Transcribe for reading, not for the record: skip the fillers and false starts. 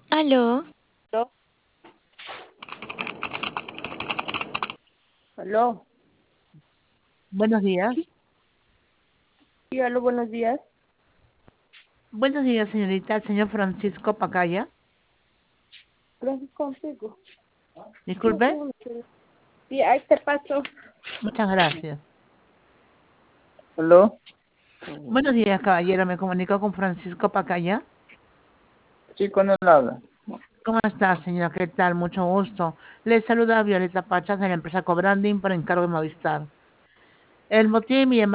Aló, ¿Aló? ¿Aló? Buenos días. Sí, aló, buenos días. Buenos días, señorita. El señor Francisco Pacaya. Gracias contigo. No Disculpe. tengo mucho. Sí, ahí te paso. Muchas gracias. ¿Aló? Buenos días, caballero. Me comunico con Francisco Pacaya. Sí, con él habla. ¿Cómo está, señora? ¿Qué tal? Mucho gusto. Le saluda Violeta Pachas de la empresa Cobranding por encargo de Movistar. El motivo de mi llamada